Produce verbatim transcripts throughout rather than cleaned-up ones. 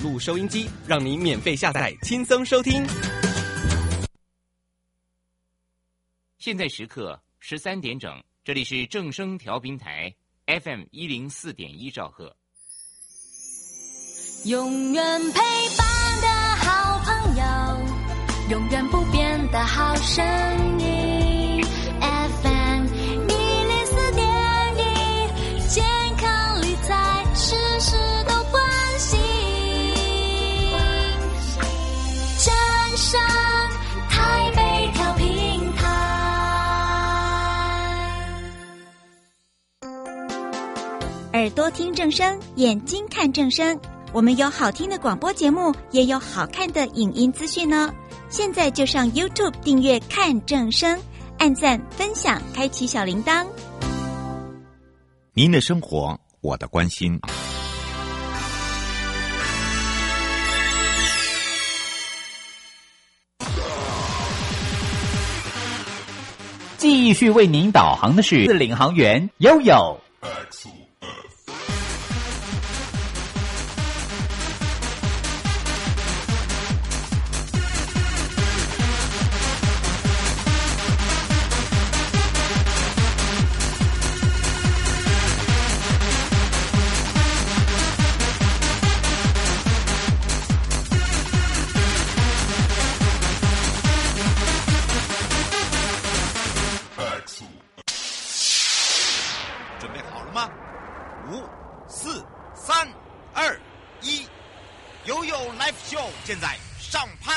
路收音机，让你免费下载，轻松收听。 现在时刻十三点整，这里是正声调频台 F M 一零四点一兆赫。 永远陪伴的好朋友，永远不变的好声音 F M 一零四点一，健康理财事事都关心。正声台北调频台， 耳朵听正声，眼睛看正声。我们有好听的广播节目，也有好看的影音资讯呢。现在就上 YouTube 订阅看正声，按赞分享，开启小铃铛。 您的生活，我的关心。 继续为您导航的是领航员悠悠。 现在上拍。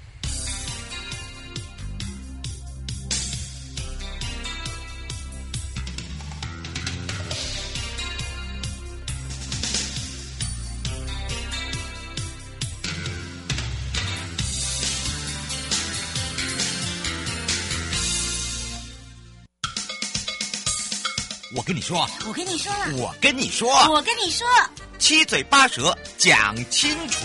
我跟你说， 我跟你说了， 我跟你说， 我跟你说， 七嘴八舌讲清楚。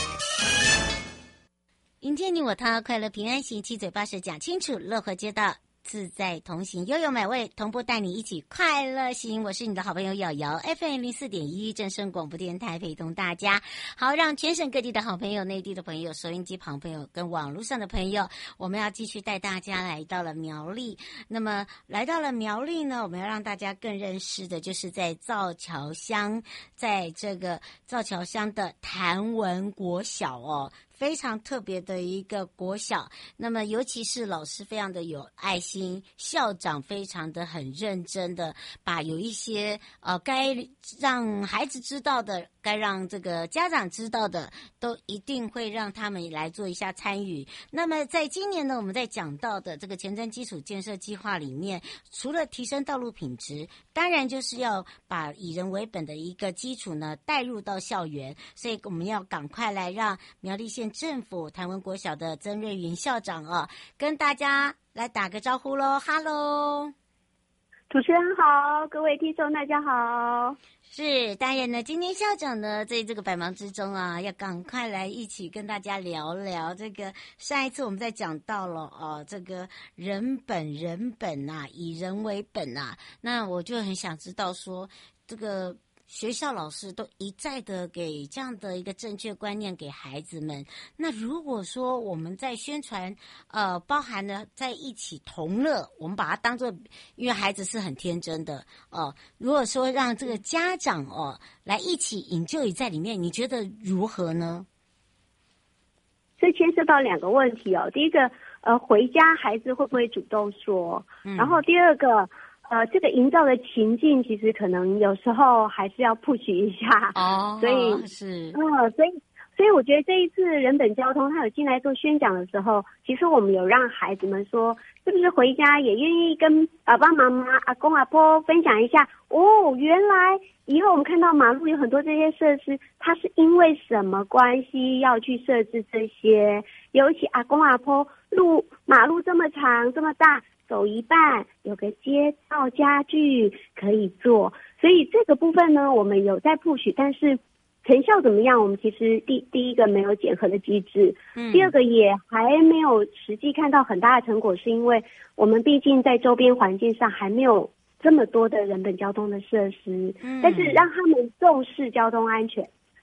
迎接你我他，快乐平安行，七嘴八舌讲清楚，乐活街道自在同行，悠悠美味同步带你一起快乐行。我是你的好朋友瑶瑶 ，F M 零四点一正声广播电台，陪同大家，好让全省各地的好朋友、内地的朋友、收音机旁朋友跟网络上的朋友，我们要继续带大家来到了苗栗。那么来到了苗栗呢，我们要让大家更认识的就是在造桥乡，在这个造桥乡的谭文国小哦。非常特别的一个国小，那么尤其是老师非常的有爱心，校长非常的很认真的把有一些呃该让孩子知道的，该让这个家长知道的，都一定会让他们来做一下参与。那么在今年呢，我们在讲到的这个前瞻基础建设计划里面，除了提升道路品质，当然就是要把以人为本的一个基础呢带入到校园，所以我们要赶快来让苗栗县政府谭文国小的曾瑞云校长啊，跟大家来打个招呼咯。哈喽， 主持人好，各位听众大家好。 是，当然呢，今天校长呢在这个百忙之中啊，要赶快来一起跟大家聊聊这个。上一次我们在讲到了哦，这个人本人本啊，以人为本啊，那我就很想知道说这个学校老师都一再的给这样的一个正确观念给孩子们。那如果说我们在宣传，呃，包含了在一起同乐，我们把它当作，因为孩子是很天真的哦、呃。如果说让这个家长哦、呃、来一起引咎在里面，你觉得如何呢？ 这牵涉到两个问题哦。第一个，呃，回家孩子会不会主动说？嗯、然后第二个。呃，这个营造的情境其实可能有时候还是要 push 一下哦， 所以是， 嗯，所以所以我觉得这一次人本交通他有进来做宣讲的时候，其实我们有让孩子们说，是不是回家也愿意跟爸爸妈妈、阿公阿婆分享一下哦，原来以后我们看到马路有很多这些设施，它是因为什么关系要去设置这些？尤其阿公阿婆路马路这么长这么大。走一半有个街道家具可以做，所以这个部分呢我们有在 push， 但是成效怎么样我们其实第第一个没有检核的机制、嗯、第二个也还没有实际看到很大的成果，是因为我们毕竟在周边环境上还没有这么多的人本交通的设施、嗯、但是让他们重视交通安全，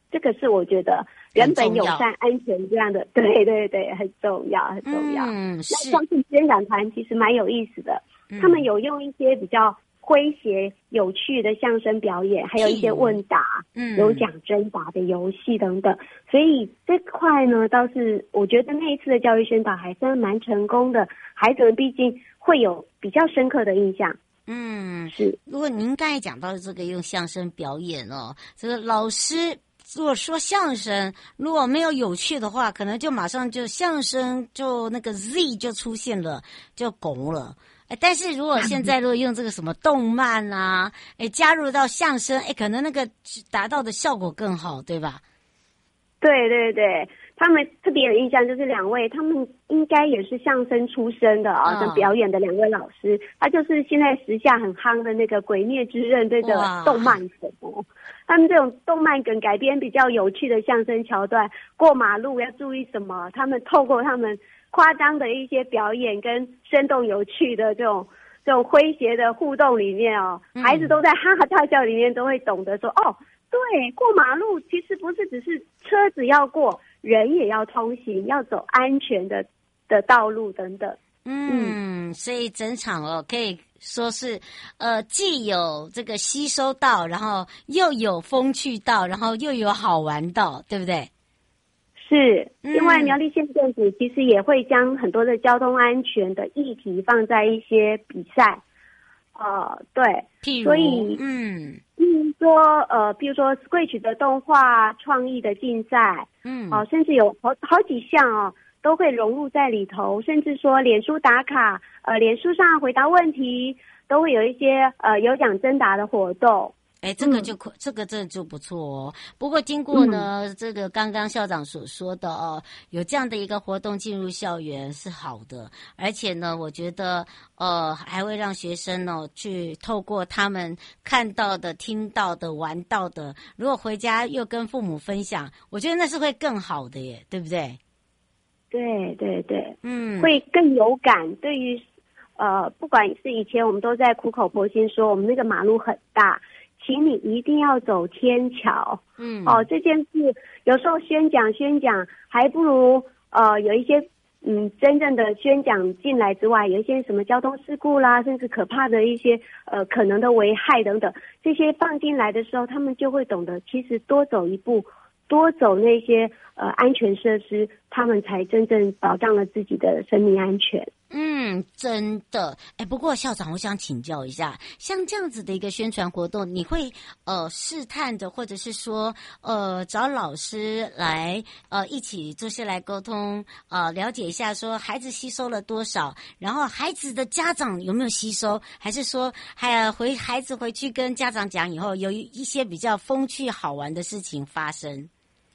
这个是我觉得人本友善、安全这样的，对对对，很重要，很重要。 嗯，是。 那上次宣讲团其实蛮有意思的，嗯、他们有用一些比较诙谐、有趣的相声表演，还有一些问答、嗯、有奖征答的游戏等等。所以这块呢，倒是我觉得那一次的教育宣导还真蛮成功的，孩子们毕竟会有比较深刻的印象。 嗯， 是。 如果您刚才讲到的这个用相声表演哦，这个老师如果说相声如果没有有趣的话，可能就马上就相声就那个 Z 就出现了，就拱了。哎，但是如果现在如果用这个什么动漫啊，哎，加入到相声，哎，可能那个达到的效果更好，对吧？ 对对对，他们特别有印象，就是两位，他们应该也是相声出身的啊，哦、表演的两位老师，他就是现在时下很夯的那个《鬼灭之刃》这个动漫梗哦。他们这种动漫梗改编比较有趣的相声桥段，过马路要注意什么？他们透过他们夸张的一些表演跟生动有趣的这种这种诙谐的互动里面哦，孩子都在哈哈大笑里面都会懂得说、嗯、哦。对，过马路其实不是只是车子要过，人也要通行，要走安全的的道路等等。 嗯，嗯所以整场哦可以说是呃既有这个吸收到，然后又有风趣到，然后又有好玩到，对不对？ 是，另外苗栗县政府其实也会将很多的交通安全的议题放在一些比赛。呃，对， 譬如， 所以，嗯，嗯，说，呃，比如说 Scratch 的动画创意的竞赛，嗯，哦、呃，甚至有好好几项哦，都会融入在里头，甚至说脸书打卡，呃，脸书上回答问题，都会有一些呃有奖征答的活动。 哎，这个就、嗯、这个这就不错哦。不过经过呢，嗯、这个刚刚校长所说的哦，有这样的一个活动进入校园是好的，而且呢，我觉得呃还会让学生呢、哦、去透过他们看到的、听到的、玩到的，如果回家又跟父母分享，我觉得那是会更好的耶，对不对？ 对对对， 嗯， 会更有感。对于呃，不管是以前我们都在苦口婆心说我们那个马路很大。请你一定要走天桥，嗯，哦，这件事有时候宣讲宣讲，还不如呃有一些嗯真正的宣讲进来之外，有一些什么交通事故啦，甚至可怕的一些呃可能的危害等等，这些放进来的时候，他们就会懂得，其实多走一步，多走那些呃安全设施，他们才真正保障了自己的生命安全。 嗯，真的。哎，不过校长，我想请教一下，像这样子的一个宣传活动，你会呃试探着，或者是说呃找老师来呃一起坐下来沟通，呃了解一下说孩子吸收了多少，然后孩子的家长有没有吸收，还是说还回孩子回去跟家长讲以后，有一些比较风趣好玩的事情发生？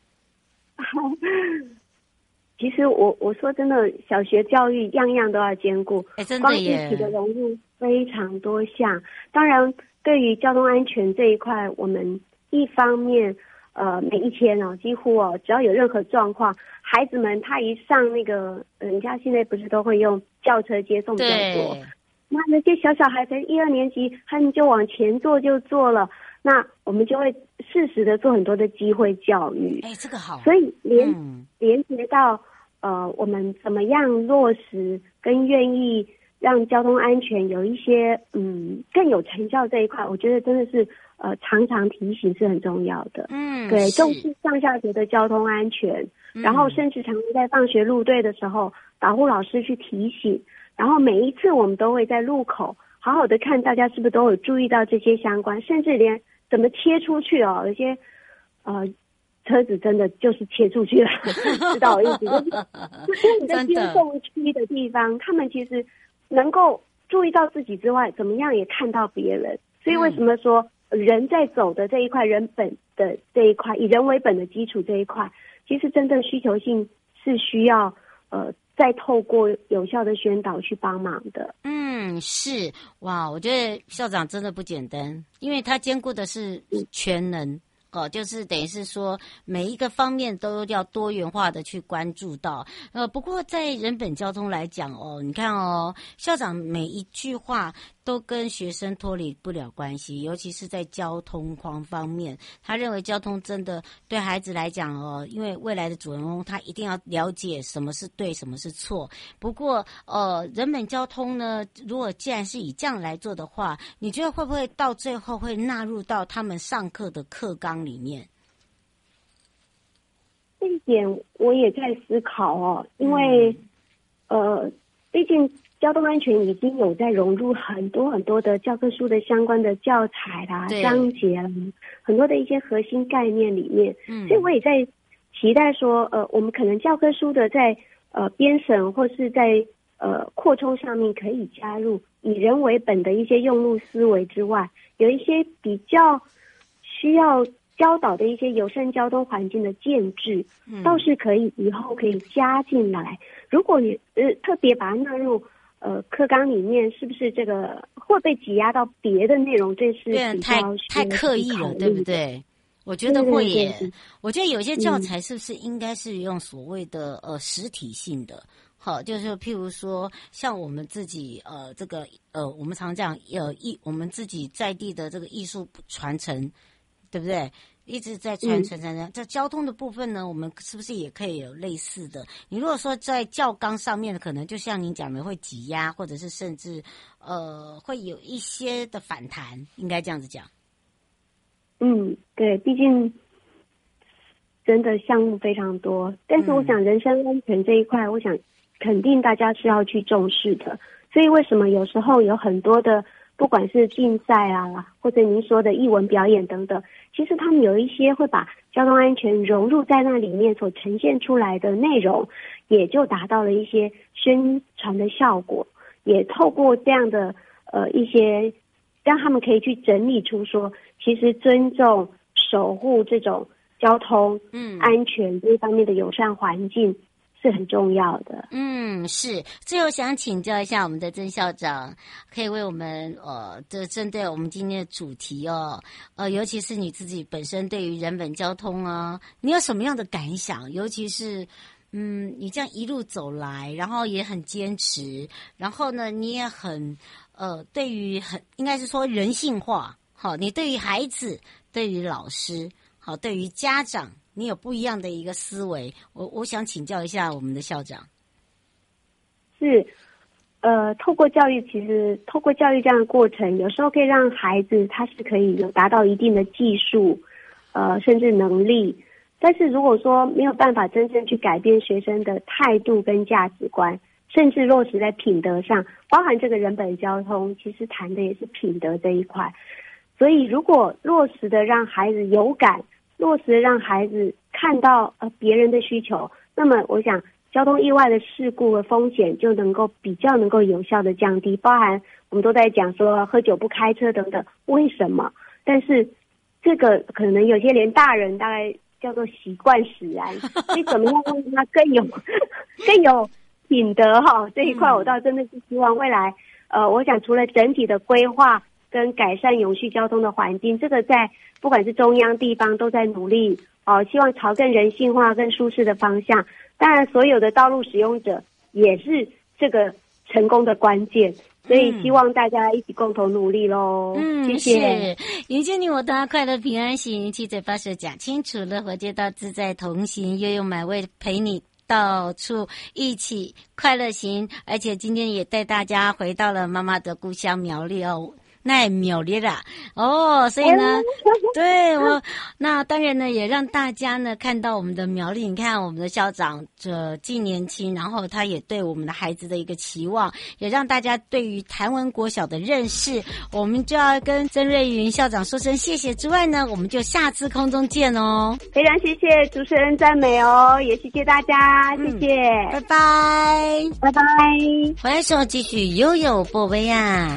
其实我我说真的，小学教育样样都要兼顾， 哎，真的耶， 光一起的融入非常多项。当然，对于交通安全这一块，我们一方面呃每一天哦，几乎哦，只要有任何状况，孩子们他一上那个，人家现在不是都会用轿车接送比较多，那那些小小孩才一二年级，他们就往前坐就坐了。那我们就会适时的做很多的机会教育， 哎，这个好。 所以连、嗯、连接到呃，我们怎么样落实跟愿意让交通安全有一些嗯更有成效这一块，我觉得真的是呃常常提醒是很重要的。 嗯， 对，重视上下学的交通安全，嗯、然后甚至常常在放学路队的时候，导护老师去提醒，然后每一次我们都会在路口好好的看大家是不是都有注意到这些相关，甚至连怎么切出去哦，有些呃车子真的就是切出去了，知道我意思？就是你的接送区的地方，他们其实能够注意到自己之外，怎么样也看到别人。所以为什么说人在走的这一块，人本的这一块，以人为本的基础这一块，其实真正需求性是需要呃。再透过有效的宣导去帮忙的。 嗯，是哇，我觉得校长真的不简单，因为他兼顾的是全能哦，就是等于是说每一个方面都要多元化的去关注到。呃，不过在人本交通来讲哦，你看哦，校长每一句话都跟学生脱离不了关系，尤其是在交通方方面，他认为交通真的对孩子来讲哦，因为未来的主人公他一定要了解什么是对，什么是错。不过呃，人本交通呢，如果既然是以这样来做的话，你觉得会不会到最后会纳入到他们上课的课纲里面？ 这一点我也在思考哦，因为、嗯、呃，毕竟交通安全已经有在融入很多很多的教科书的相关的教材啦、章节啦，很多的一些核心概念里面。嗯，所以我也在期待说，呃，我们可能教科书的在呃编审或是在呃扩充上面可以加入以人为本的一些用路思维之外，有一些比较需要教导的一些友善交通环境的建制，嗯、倒是可以以后可以加进来。如果你呃特别把它纳入呃课纲里面，是不是这个会被挤压到别的内容？这是比较太太刻意了，对不对？我觉得会耶。对对对，我觉得有些教材是不是应该是用所谓的呃实体性的？好，就是譬如说，像我们自己呃这个呃我们常讲呃艺我们自己在地的这个艺术传承，对不对？一直在传承传承。在交通的部分呢，我们是不是也可以有类似的？你如果说在教纲上面，可能就像您讲的会挤压，或者是甚至呃会有一些的反弹，应该这样子讲。嗯， 对，毕竟真的项目非常多，但是我想人身安全这一块，我想肯定大家是要去重视的。所以为什么有时候有很多的不管是竞赛啊，或者您说的艺文表演等等，其实他们有一些会把交通安全融入在那里面，所呈现出来的内容也就达到了一些宣传的效果，也透过这样的呃一些让他们可以去整理出说，其实尊重守护这种交通嗯安全这一方面的友善环境是很重要的。 嗯，是。最后想请教一下我们的曾校长，可以为我们呃，这针对我们今天的主题哦，呃，尤其是你自己本身对于人本交通啊，你有什么样的感想？尤其是嗯，你这样一路走来，然后也很坚持，然后呢，你也很呃，对于很应该是说人性化，好，你对于孩子，对于老师，好，对于家长。你有不一样的一个思维，我我想请教一下我们的校长。 是，呃，透过教育，其实透过教育这样的过程，有时候可以让孩子他是可以有达到一定的技术，呃，甚至能力。但是如果说没有办法真正去改变学生的态度跟价值观，甚至落实在品德上，包含这个人本交通，其实谈的也是品德这一块。所以如果落实的让孩子有感，落实让孩子看到呃别人的需求，那么我想交通意外的事故的风险就能够比较能够有效的降低。包含我们都在讲说喝酒不开车等等，为什么？但是这个可能有些连大人大概叫做习惯使然，所以怎么样让他更有更有品德哈？这一块我倒真的是希望未来呃，我想除了整体的规划跟改善永续交通的环境，这个在不管是中央地方都在努力哦，希望朝更人性化、更舒适的方向。当然，所有的道路使用者也是这个成功的关键，所以希望大家一起共同努力喽。嗯，谢谢。 迎接你我他，快乐平安行，七嘴八舌讲清楚，乐活街道自在同行，悠悠买味陪你到处一起快乐行。而且今天也带大家回到了妈妈的故乡苗栗哦。那苗栗啦，哦，所以呢，对我那当然呢，也让大家呢看到我们的苗栗。你看我们的校长这既年轻，然后他也对我们的孩子的一个期望，也让大家对于谭文国小的认识。我们就要跟曾瑞云校长说声谢谢之外呢，我们就下次空中见哦。 非常谢谢主持人赞美哦，也谢谢大家，谢谢， 嗯、拜拜， 拜拜。 回来时候继续悠悠波威啊。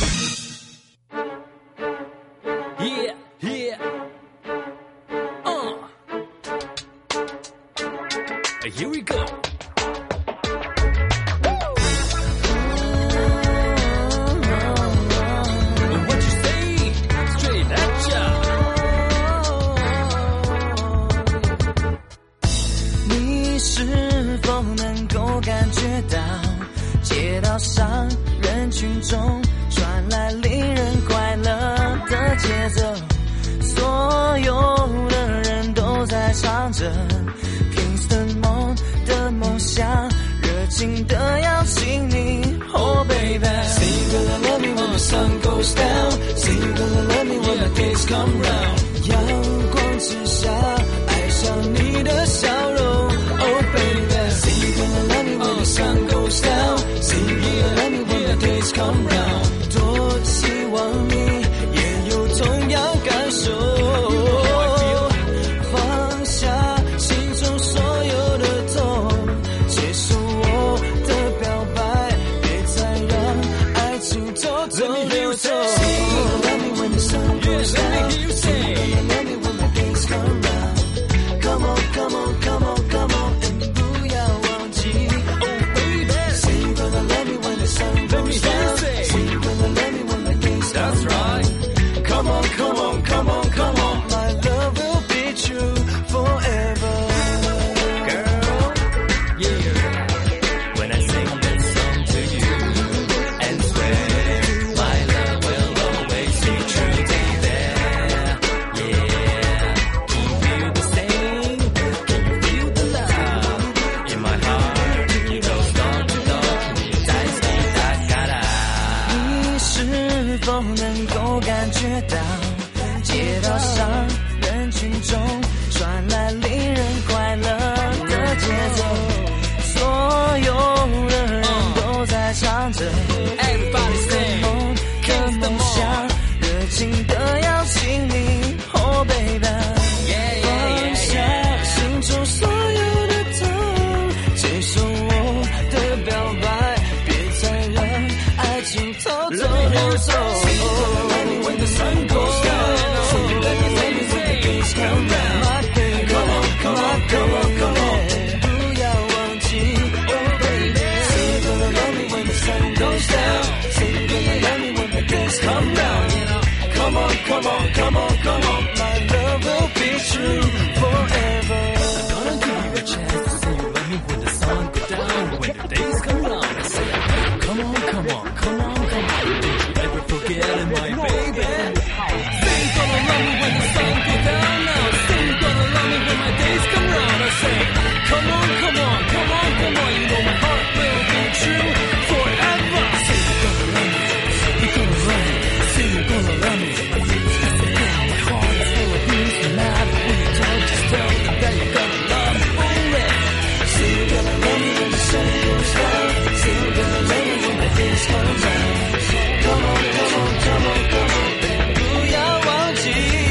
Yeah, yeah. Uh. Here we go. What you say? Straight at ya. 你是否能够感觉到街道上人群中传来令人快乐的节奏？所有的人都在唱着 Kingston 梦的梦想，热情的邀请你 Oh baby Say you gonna love me when the sun goes down Say you gonna love me when the days come round 阳光之下爱上你的笑容 Oh baby Say you gonna love me when the sun goes down Say you gonna love me when the days come round 多希望你也有同样感受放下心中所有的痛接受我的表白别再让爱情偷偷溜走 Say you gonna love me when the sun goes down Say you gonna love me when the days come round Come on, come on, come on, come on and 不要忘记 Oh baby Say you gonna love me when the sun goes down Say you gonna love me when the days come round Come on, come on, come on, come on My love will be true forever Girl, yeah When I sing this song to you And swear my love will always be true baby Yeah Keep you the same Can you feel the love In my heart You don't stop to love me 在你的cara你是否能够感觉到街道上人群中传来令人快乐的节奏所有的人都在唱着 Everybody say 梦的梦想热情的邀请你 Oh baby放下心中所有的痛接受我的表白别再让爱情偷偷溜走 When the sun goes down Let me, let me, let the days come round My baby Come on, come on, come on, come on 不要忘记 Oh baby Say you gonna love me when the sun goes down Say you gonna love me when the days come round Come on, come on, come on, come on My love will be true forever I'm gonna give you a chance to say you love me when the sun goes down When the days come round I say Come on, come on, come on, come on Don't you ever forget it, my baby Say you gonna love me when the sun goes down now Say you gonna love me when my days come round I say Come on, come on, come on, come on You know my heart will be true forever Say you gonna love me, you gonna love me Say you gonna love me My heart is full of peace and love When you talk, just tell me that you're gonna love me only Say you gonna love me when the sun goes down Say you gonna love me when my days come round Come on, come on, come on, come on 不要忘记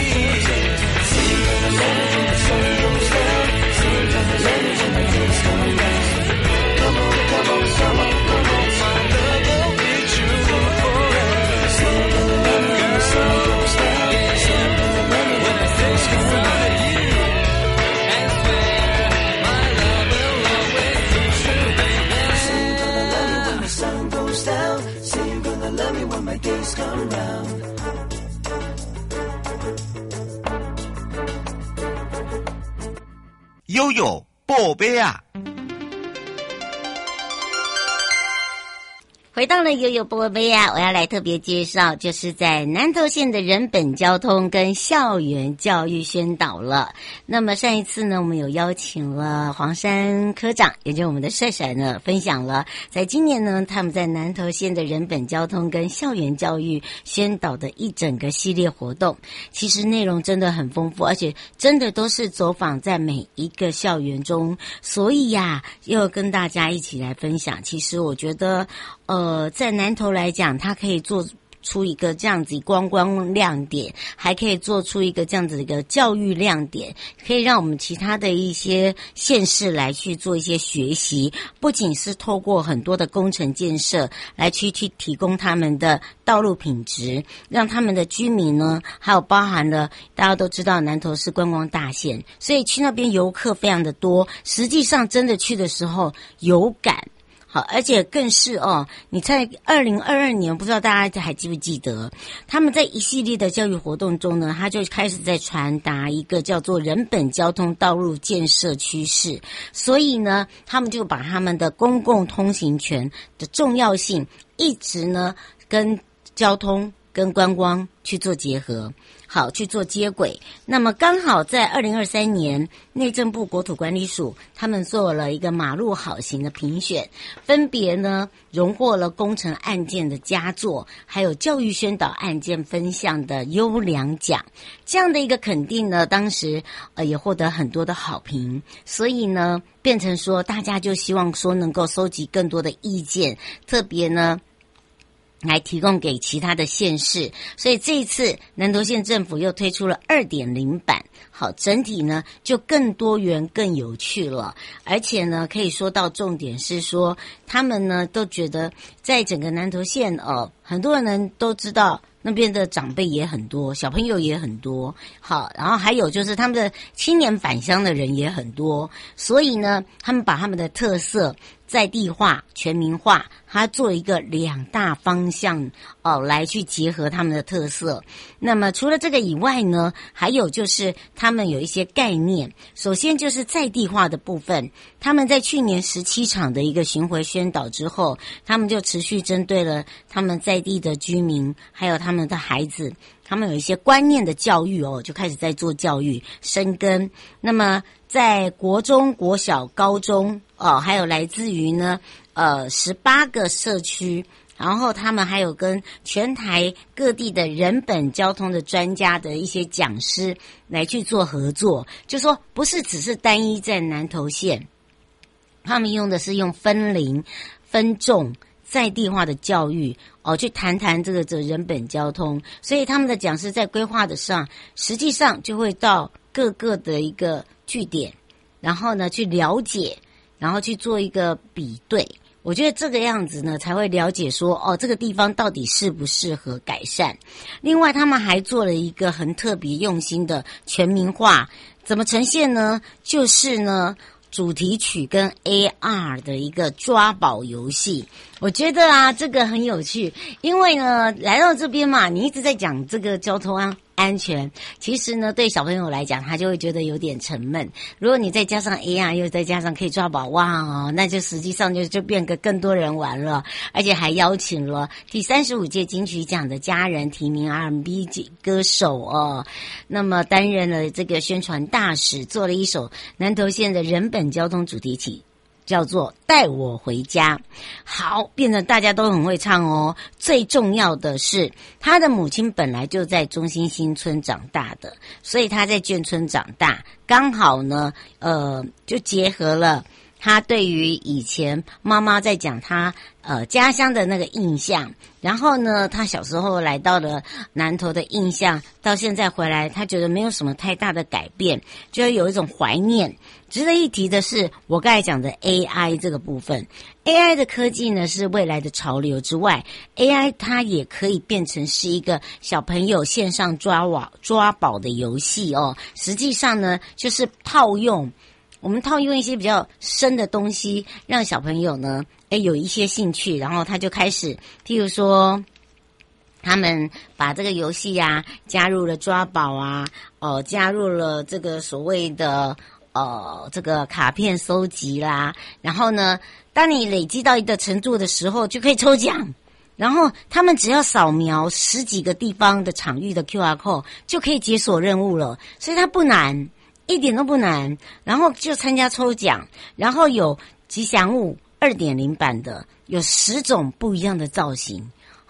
Say you gonna love me when the sun goes down Say you gonna love me when my days come round Come on, come on, come on, come on My love will be true forever Say you gonna love me when the sun goes down Say you gonna love me when my days come round And swear my love will always be true baby Say you gonna love me when the sun goes down Say you gonna love me when my days come round 悠悠宝贝啊回到了悠悠波杯啊，我要来特别介绍，就是在南投县的人本交通跟校园教育宣导了。那么上一次呢，我们有邀请了黄山科长，也就是我们的帅帅呢，分享了在今年呢，他们在南投县的人本交通跟校园教育宣导的一整个系列活动。其实内容真的很丰富，而且真的都是走访在每一个校园中，所以呀，要跟大家一起来分享。其实我觉得。呃，在南投来讲，它可以做出一个这样子观光亮点，还可以做出一个这样子的一个教育亮点，可以让我们其他的一些县市来去做一些学习，不仅是透过很多的工程建设来去去提供他们的道路品质，让他们的居民呢，还有包含了大家都知道南投是观光大县，所以去那边游客非常的多，实际上真的去的时候有感。好，而且更是哦，你在二零二二年，不知道大家还记不记得，他们在一系列的教育活动中呢，他就开始在传达一个叫做人本交通道路建设趋势，所以呢，他们就把他们的公共通行权的重要性一直呢跟交通跟观光去做结合。好，去做接轨。那么刚好在二零二三年，内政部国土管理署他们做了一个马路好行的评选，分别呢荣获了工程案件的佳作，还有教育宣导案件分项的优良奖。这样的一个肯定呢，当时呃也获得很多的好评，所以呢变成说大家就希望说能够收集更多的意见，特别呢来提供给其他的县市，所以这一次南投县政府又推出了 二点零 版，好，整体呢就更多元更有趣了，而且呢可以说到重点是说他们呢都觉得在整个南投县哦，很多人都知道那边的长辈也很多，小朋友也很多，好，然后还有就是他们的青年返乡的人也很多，所以呢他们把他们的特色在地化、全民化，它做一个两大方向哦，来去结合他们的特色。那么除了这个以外呢，还有就是他们有一些概念。首先就是在地化的部分，他们在去年十七场的一个巡回宣导之后，他们就持续针对了他们在地的居民，还有他们的孩子。他们有一些观念的教育哦，就开始在做教育深耕。那么在国中、国小、高中哦，还有来自于呢呃十八个社区，然后他们还有跟全台各地的人本交通的专家的一些讲师来去做合作，就说不是只是单一在南投县，他们用的是用分龄、分众。在地化的教育哦，去谈谈这个这人本交通，所以他们的讲师在规划的上，实际上就会到各个的一个据点，然后呢去了解，然后去做一个比对。我觉得这个样子呢，才会了解说哦，这个地方到底适不适合改善。另外，他们还做了一个很特别用心的全民化，怎么呈现呢？就是呢。主题曲跟 A R 的一个抓宝游戏，我觉得啊，这个很有趣，因为呢，来到这边嘛，你一直在讲这个交通安安全，其实呢，对小朋友来讲，他就会觉得有点沉闷。如果你再加上 A R， 又再加上可以抓宝，哇哦，那就实际上就就变个更多人玩了，而且还邀请了第三十五届金曲奖的家人提名 R and B 歌手哦，那么担任了这个宣传大使，做了一首南投县的人本交通主题曲。叫做带我回家，好，变成大家都很会唱哦。最重要的是，他的母亲本来就在中心新村长大的，所以他在眷村长大，刚好呢，呃，就结合了他对于以前妈妈在讲他呃家乡的那个印象，然后呢，他小时候来到了南投的印象，到现在回来，他觉得没有什么太大的改变，就有一种怀念。值得一提的是，我刚才讲的 A I 这个部分 ，A I 的科技呢是未来的潮流之外 ，A I 它也可以变成是一个小朋友线上抓网抓宝的游戏哦。实际上呢，就是套用我们套用一些比较深的东西，让小朋友呢，诶有一些兴趣，然后他就开始，譬如说。他们把这个游戏啊加入了抓宝啊，哦，加入了这个所谓的呃这个卡片收集啦，然后呢，当你累积到一个程度的时候，就可以抽奖。然后他们只要扫描十几个地方的场域的 Q R code 就可以解锁任务了，所以它不难，一点都不难。然后就参加抽奖，然后有吉祥物 二点零 版的，有十种不一样的造型。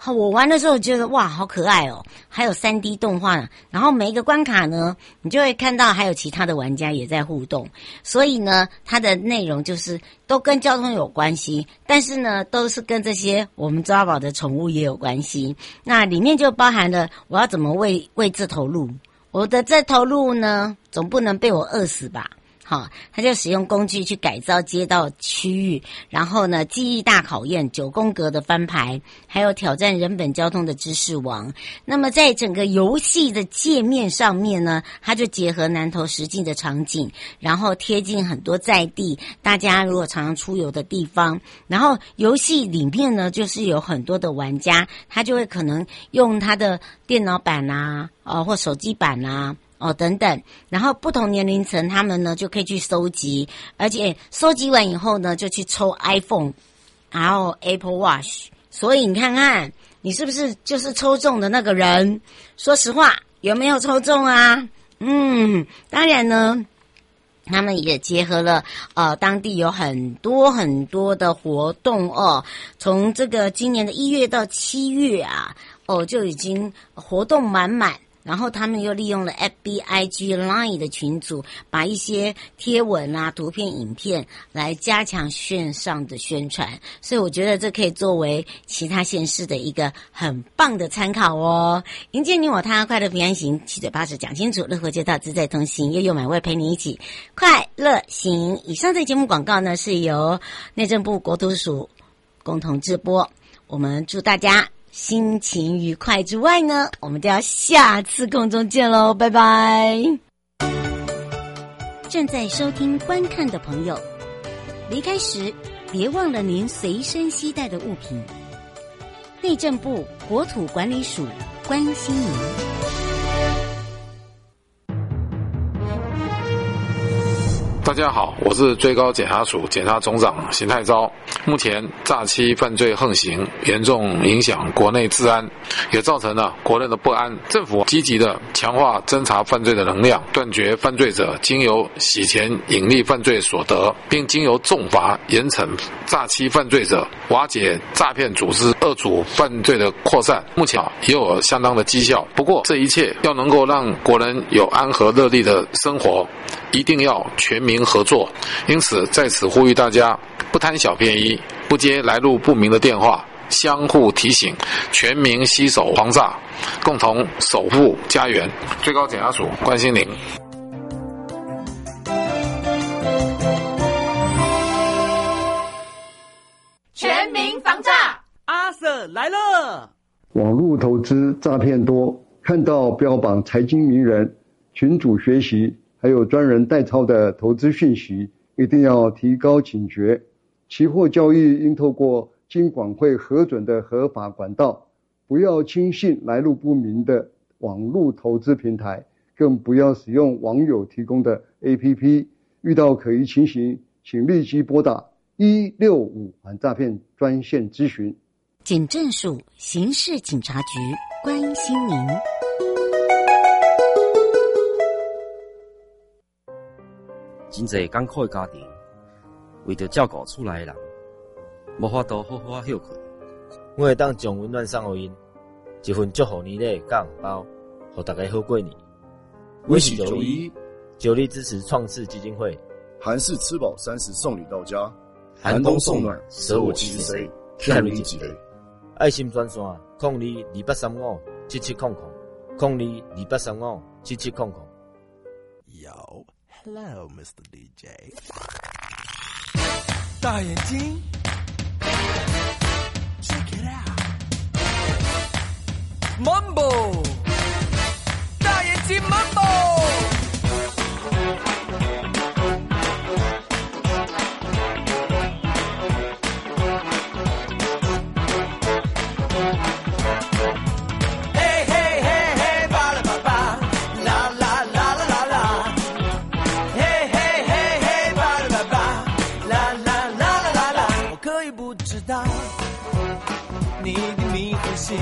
好，我玩的时候觉得哇，好可爱哦，还有 三 D 动画，然后每一个关卡呢，你就会看到还有其他的玩家也在互动，所以呢，它的内容就是都跟交通有关系，但是呢，都是跟这些我们抓宝的宠物也有关系。那里面就包含了我要怎么喂喂这头鹿，我的这头鹿呢，总不能被我饿死吧？好，他就使用工具去改造街道区域，然后呢，记忆大考验、九宫格的翻牌，还有挑战人本交通的知识王。那么在整个游戏的界面上面呢，它就结合南投实境的场景，然后贴近很多在地大家如果常常出游的地方。然后游戏里面呢，就是有很多的玩家，他就会可能用他的电脑版啊，呃，或手机版啊。哦，等等，然后不同年龄层他们呢就可以去收集，而且收集完以后呢就去抽 iPhone， 然后 Apple Watch， 所以你看看你是不是就是抽中的那个人？说实话，有没有抽中啊？嗯，当然呢，他们也结合了呃当地有很多很多的活动哦，从这个今年的一月到七月啊，哦就已经活动满满。然后他们又利用了 F B I G Line 的群组，把一些贴文啊、图片、影片来加强线上的宣传，所以我觉得这可以作为其他县市的一个很棒的参考哦。迎接你我他，快乐平安行，七嘴八舌讲清楚，乐活街道自在同行，悠悠美味陪你一起快乐行。以上的节目广告呢是由内政部国土署共同直播，我们祝大家心情愉快之外呢，我们就要下次空中见喽，拜拜。正在收听观看的朋友，离开时别忘了您随身携带的物品。内政部国土管理署关心您。 大家好，我是最高检察署检察总长邢泰钊。目前诈欺犯罪横行，严重影响国内治安，也造成了国人的不安。政府积极的强化侦查犯罪的能量，断绝犯罪者经由洗钱隐匿犯罪所得，并经由重罚严惩诈欺犯罪者，瓦解诈骗组织，遏阻犯罪的扩散。目前也有相当的绩效。不过这一切要能够让国人有安和乐利的生活，一定要全民合作。因此在此呼吁大家，不贪小便宜，不接来路不明的电话，相互提醒，全民携手防诈，共同守护家园。最高检察署关心您。 全民防诈，阿 Sir 来了。 网络投资诈骗多，看到标榜财经名人、群组学习还有专人代操的投资讯息，一定要提高警觉。期货交易应透过金管会核准的合法管道，不要轻信来路不明的网络投资平台，更不要使用网友提供的 A P P。 遇到可疑情形，请立即拨打一六五反诈骗专线咨询。 警政署刑事警察局关心您。 真侪艰苦的家庭，为着照顾厝内的人，无法度好好休困。我会当将温暖送互因，一份祝福年的甲红包，互大家好过年。 我是九一， 九力支持创世基金会， 韩式吃饱三十送礼到家，寒冬送暖，舍我其谁？看你几类？ 爱心专线：零二二八三五七七空空，零二二八三五七七空空。 Yo, hello, Mister D J。大眼睛 ，Check it out，Mambo， 大眼睛 Mambo。你的迷惑性，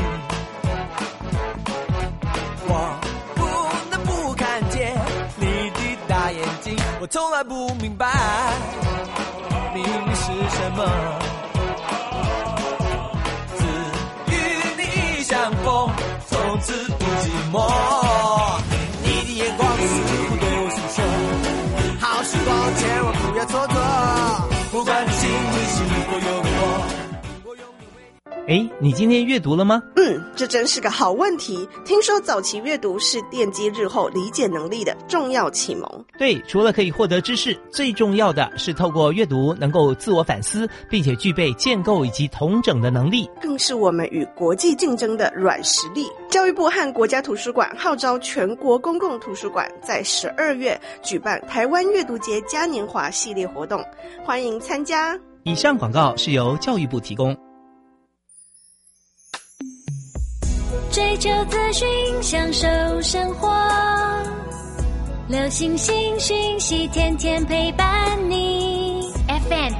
我不能不看见你的大眼睛，我从来不明白秘密是什么。至于你蹉跎。不管你心里是否有我。 哎，你今天阅读了吗？ 嗯，这真是个好问题。听说早期阅读是奠基日后理解能力的重要启蒙。 对，除了可以获得知识，最重要的是透过阅读能够自我反思，并且具备建构以及统整的能力， 更是我们与国际竞争的软实力。教育部和国家图书馆号召全国公共图书馆在十二月举办台湾阅读节嘉年华系列活动，欢迎参加。 以上广告是由教育部提供。 追求资讯，享受生活，流行新讯息，天天陪伴你。F M